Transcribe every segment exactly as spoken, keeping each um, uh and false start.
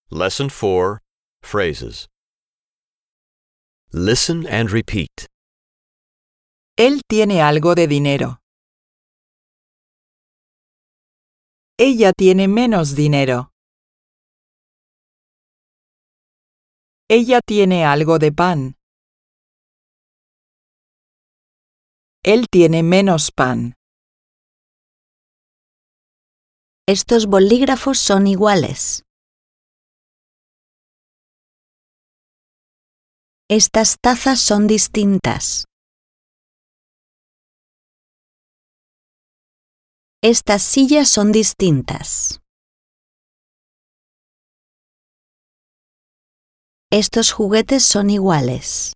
Lesson four, Phrases. Listen and repeat. Él tiene algo de dinero. Ella tiene menos dinero. Ella tiene algo de pan. Él tiene menos pan. Estos bolígrafos son iguales. Estas tazas son distintas. Estas sillas son distintas. Estos juguetes son iguales.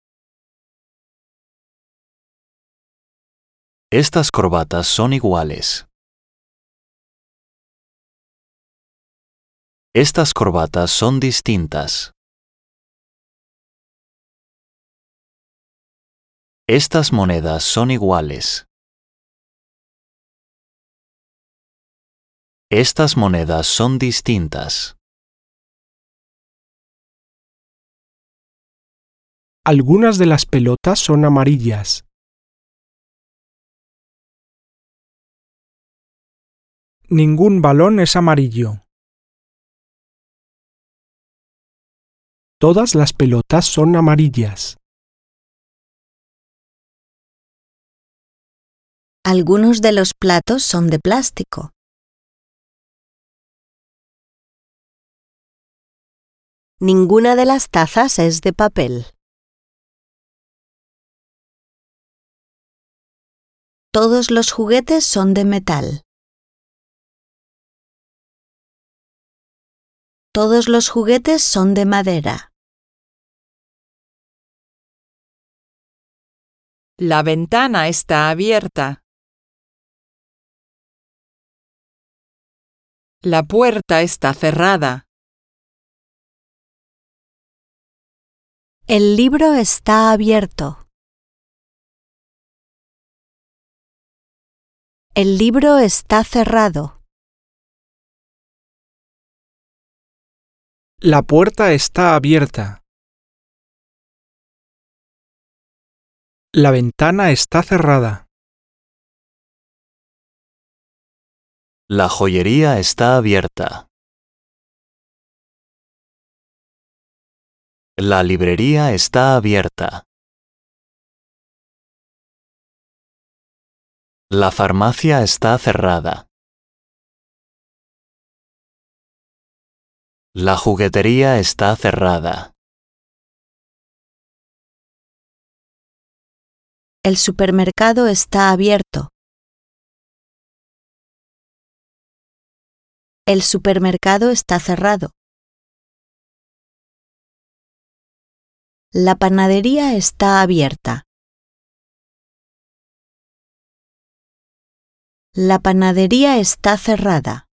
Estas corbatas son iguales. Estas corbatas son distintas. Estas monedas son iguales. Estas monedas son distintas. Algunas de las pelotas son amarillas. Ningún balón es amarillo. Todas las pelotas son amarillas. Algunos de los platos son de plástico. Ninguna de las tazas es de papel. Todos los juguetes son de metal. Todos los juguetes son de madera. La ventana está abierta. La puerta está cerrada. El libro está abierto. El libro está cerrado. La puerta está abierta. La ventana está cerrada. La joyería está abierta. La librería está abierta. La farmacia está cerrada. La juguetería está cerrada. El supermercado está abierto. El supermercado está cerrado. La panadería está abierta. La panadería está cerrada.